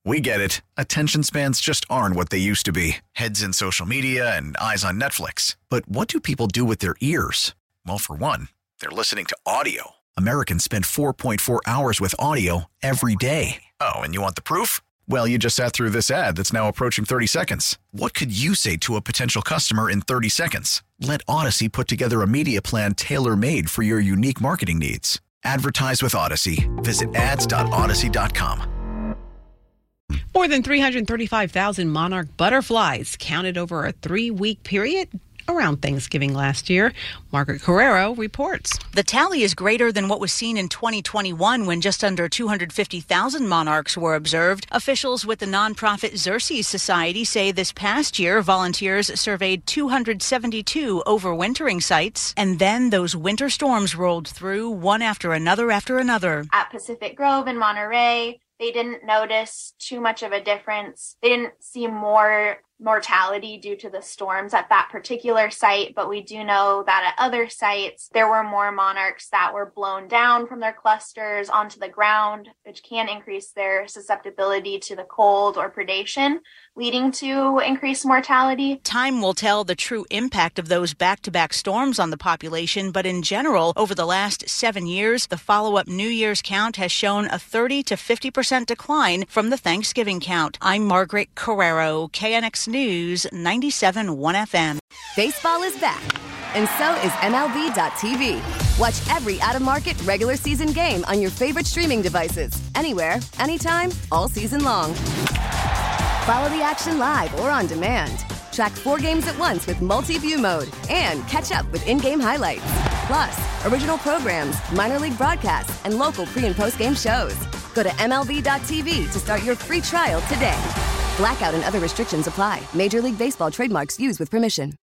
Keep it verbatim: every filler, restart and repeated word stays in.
We get it. Attention spans just aren't what they used to be. Heads in social media and eyes on Netflix. But what do people do with their ears? Well, for one, they're listening to audio. Americans spend four point four hours with audio every day. Oh, and you want the proof? Well, you just sat through this ad that's now approaching thirty seconds. What could you say to a potential customer in thirty seconds? Let Odyssey put together a media plan tailor-made for your unique marketing needs. Advertise with Odyssey. Visit ads dot odyssey dot com. More than three hundred thirty-five thousand monarch butterflies counted over a three-week period around Thanksgiving last year. Margaret Carrero reports. The tally is greater than what was seen in twenty twenty-one when just under two hundred fifty thousand monarchs were observed. Officials with the nonprofit Xerces Society say this past year, volunteers surveyed two hundred seventy-two overwintering sites, and then those winter storms rolled through one after another after another. At Pacific Grove in Monterey, they didn't notice too much of a difference. They didn't see more mortality due to the storms at that particular site, but we do know that at other sites, there were more monarchs that were blown down from their clusters onto the ground, which can increase their susceptibility to the cold or predation, leading to increased mortality. Time will tell the true impact of those back-to-back storms on the population, but in general, over the last seven years, the follow-up New Year's count has shown a thirty to fifty percent decline from the Thanksgiving count. I'm Margaret Carrero, K N X News, ninety-seven point one F M. Baseball is back, and so is M L B dot T V. Watch every out-of-market regular season game on your favorite streaming devices, anywhere, anytime, all season long. Follow the action live or on demand. Track four games at once with multi-view mode and catch up with in-game highlights. Plus, original programs, minor league broadcasts, and local pre- and post-game shows. Go to M L B dot T V to start your free trial today. Blackout and other restrictions apply. Major League Baseball trademarks used with permission.